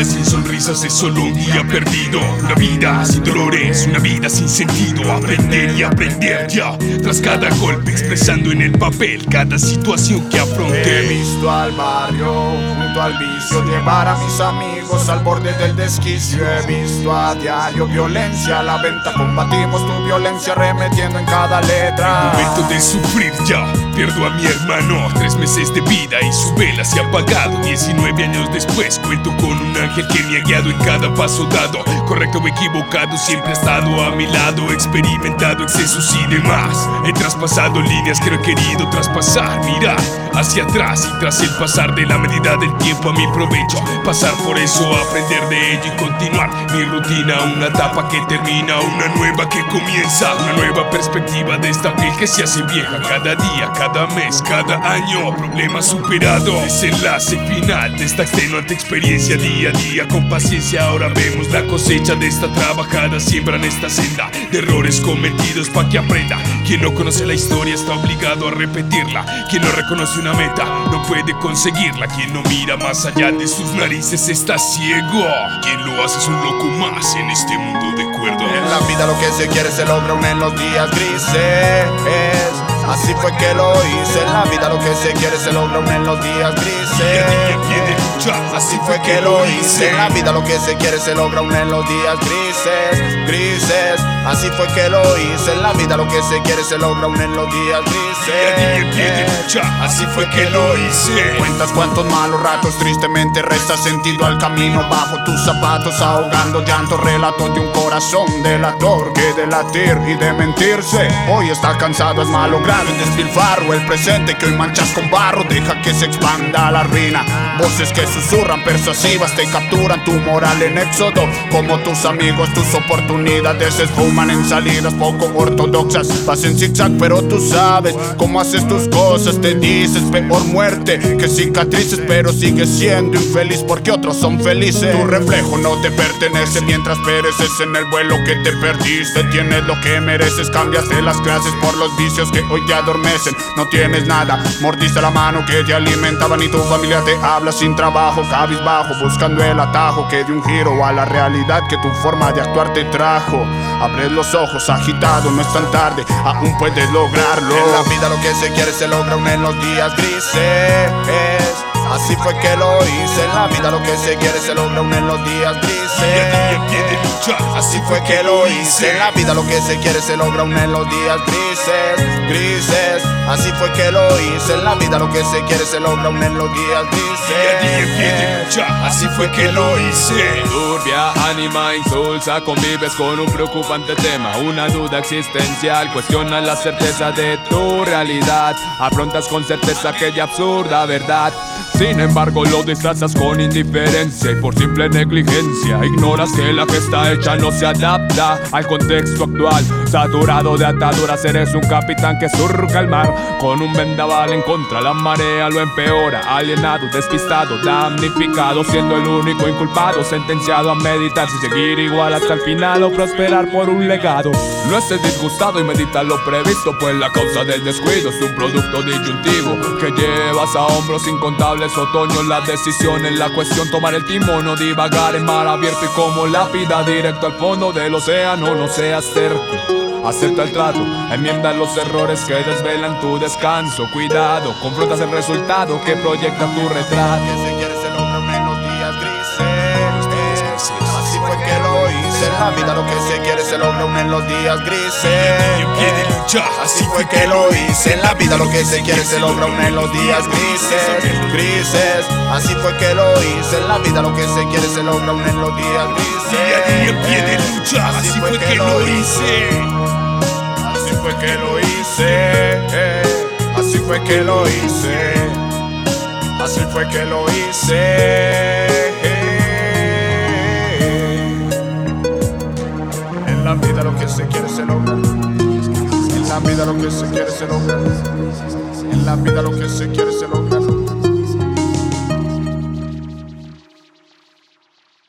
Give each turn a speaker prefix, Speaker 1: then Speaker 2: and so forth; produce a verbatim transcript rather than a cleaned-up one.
Speaker 1: día sin sonrisas es solo un día perdido. Una vida sin dolores, una vida sin sentido. Aprender y aprender ya, tras cada golpe, expresando en el papel cada situación que afronté.
Speaker 2: He visto al barrio junto al vicio llevar a mis amigos al borde del desquicio. He visto a diario violencia a la venta. Combatimos tu violencia remetiendo en cada letra.
Speaker 1: Momento de sufrir ya, pierdo a mi hermano. Tres meses de vida y su vela se ha apagado. Diecinueve años después cuento con un ángel que me ha guiado en cada paso dado. Correcto o equivocado, siempre ha estado a mi lado. Experimentado excesos y demás. He traspasado líneas que no he querido traspasar. Mirar hacia atrás y tras el pasar de la medida del tiempo a mi provecho. Pasar por eso, aprender de ello y continuar mi rutina. Una etapa que termina, una nueva que comienza. Una nueva perspectiva de esta piel que se hace vieja. Cada día, cada mes, cada año. Problema superado, desenlace final de esta extenuante experiencia. Día a día con paciencia ahora vemos la cosecha de esta trabajada. Siembran esta senda de errores cometidos pa' que aprenda. Quien no conoce la historia está obligado a repetirla. Quien no reconoce una meta no puede conseguirla. Quien no mira más allá de sus narices está ciego. Quien lo hace es un loco más en este mundo de cuerdos.
Speaker 2: En la vida lo que se quiere se logra aún en los días grises. Así fue que lo hice. En la vida lo que se quiere se logra aún en los días grises.
Speaker 1: Día a día pie de lucha,
Speaker 2: Así fue que lo hice. En la vida lo que se quiere se logra aún en los días grises. Grises. Así fue que lo hice. En la vida lo que se quiere se logra aún en los días grises.
Speaker 1: Día a día pie de lucha, así fue que lo hice.
Speaker 2: Cuentas cuántos malos ratos, tristemente resta sentido al camino. Bajo tus zapatos ahogando llanto, relatos de un corazón delator que de latir y de mentirse hoy está cansado, es malogrado en despilfarro. El presente que hoy manchas con barro deja que se expanda la ruina. Voces que susurran persuasivas te capturan tu moral en éxodo. Como tus amigos tus oportunidades se esfuman en salidas poco ortodoxas. Vas en zigzag pero tú sabes cómo haces tus cosas. Te dices peor muerte que cicatrices, pero sigues siendo infeliz porque otros son felices. Tu reflejo no te pertenece mientras pereces en el vuelo que te perdiste. Tienes lo que mereces, cambiaste las clases por los vicios que hoy te adormecen. No tienes nada, mordiste la mano que te alimentaban y tu familia te habla sin trabajo, cabizbajo, buscando el atajo que de un giro a la realidad que tu forma de actuar te trajo. Abres los ojos agitado, no es tan tarde, aún puedes lograrlo. En la vida lo que se quiere se logra aún en los días grises. Así fue que lo hice. En la vida lo que se quiere se logra aún en los días grises.
Speaker 1: Día a día pie de lucha,
Speaker 2: Así fue que lo hice. En la vida lo que se quiere se logra aún en los días grises. Grises. Así fue que lo hice. En la vida lo que se quiere se logra aún en los días grises.
Speaker 1: Día a día pie de lucha, así fue que lo hice.
Speaker 3: Turbia, anima, insulsa, convives con un preocupante tema. Una duda existencial, cuestiona la certeza de tu realidad. Afrontas con certeza aquella absurda verdad. Sin embargo lo disfrazas con indiferencia y por simple negligencia ignoras que la gesta hecha no se adapta al contexto actual. Saturado de ataduras eres un capitán que surca el mar con un vendaval en contra, la marea lo empeora. Alienado, despistado, damnificado, siendo el único inculpado, sentenciado a meditar si seguir igual hasta el final o prosperar por un legado. No estés disgustado y medita lo previsto, pues la causa del descuido es un producto disyuntivo que llevas a hombros incontables otoños. La decisión en la cuestión, tomar el timón, no divagar en mar abierto y como lápida directo al fondo del océano. No seas terco, acepta el trato, enmienda los errores que desvelan tu descanso. Cuidado, confrontas el resultado que proyecta tu retrato.
Speaker 2: Se quiere se logra aún en los días grises. Así fue que lo hice. En la vida lo que se quiere se logra aún en los días grises.
Speaker 1: Día a pie de lucha,
Speaker 2: Así fue que lo hice. En la vida lo que se quiere se logra aún en los días grises. Grises. Así fue que lo hice. En la vida lo que se quiere se logra aún en los días grises.
Speaker 1: Día a día pie de lucha, así fue que lo hice.
Speaker 2: Así fue que lo hice. Así fue que lo hice. Así fue que lo hice. En la vida lo que se quiere se logra. En la vida lo que se quiere se logra. En la vida lo que se quiere se logra.